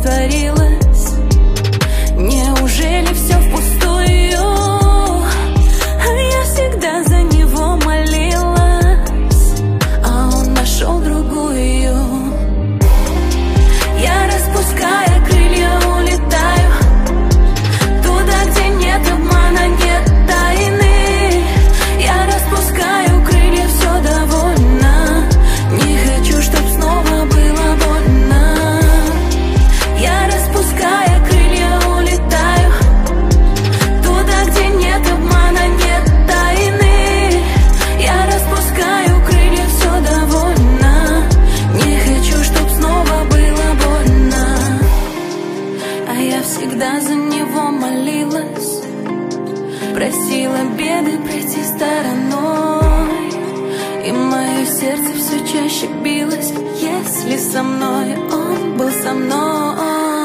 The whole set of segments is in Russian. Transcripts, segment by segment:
растворилась. Неужели все впустую? А я всегда за него молилась, а он нашел другую. Я, распуская крылья, улетаю туда, где нет обмана, нет тайны. Я распускаю крылья, все довольна. Не хочу, чтоб снова было больно. Я, распуская крылья, улетаю туда, где нет обмана, нет тайны. Я распускаю крылья, все довольна. Не хочу, чтоб снова было больно. А я всегда за него молилась, просила беды пройти стороной. И мое сердце все чаще билось, если со мной он был со мной.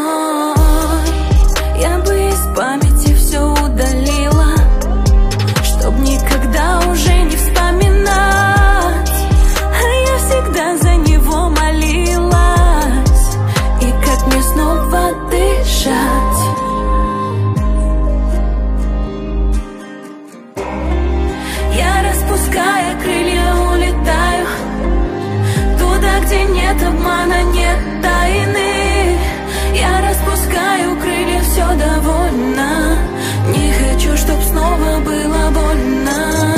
Я бы из памяти все удалила, чтоб никогда уже не вспоминать. А я всегда за него молилась, и как мне снова дышать. Я, распуская крылья, улетаю туда, где нет обмана, нет тайны. Я распускаю крылья, все довольна. Не хочу, чтоб снова было больно.